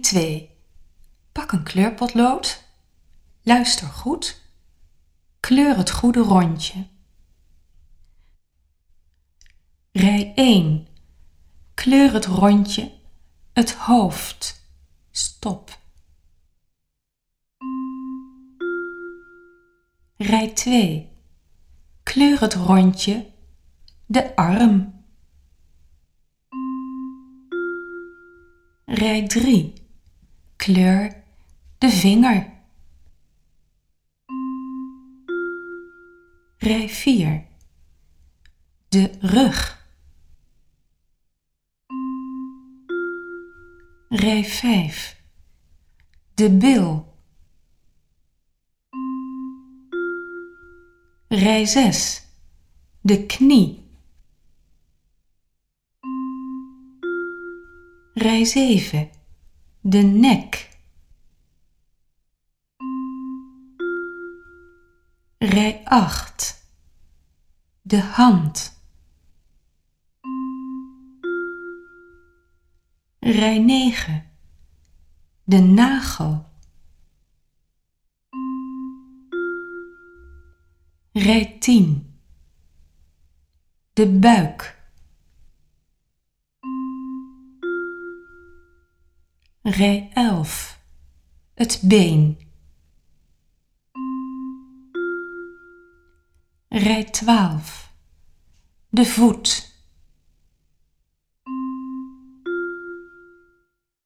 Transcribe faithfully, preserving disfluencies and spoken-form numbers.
twee. Pak een kleurpotlood. Luister goed. Kleur het goede rondje. Rij één. Kleur het rondje, het hoofd. Stop. Rij twee. Kleur het rondje, de arm. Rij drie. Kleur de vinger. Rij vier. De rug. Rij vijf. De bil. Rij zes. De knie. Rij zeven. De nek. Rij acht. De hand. Rij negen. De nagel. Rij tien. De buik. Rij elf. Het been. Rij twaalf. De voet.